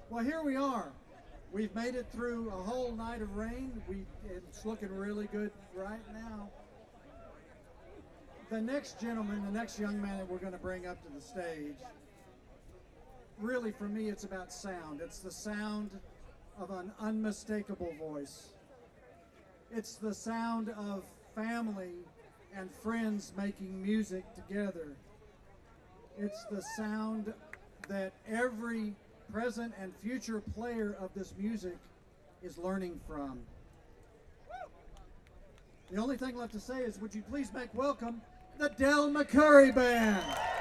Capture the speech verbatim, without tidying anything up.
Well, here we are. We've made it through a whole night of rain. We it's looking really good right now. The next gentleman, the next young man that we're going to bring up to the stage, really for me it's about sound. It's the sound of an unmistakable voice. It's the sound of family and friends making music together. It's the sound that every present and future player of this music is learning from. The only thing left to say is, would you please make welcome the Del McCoury Band?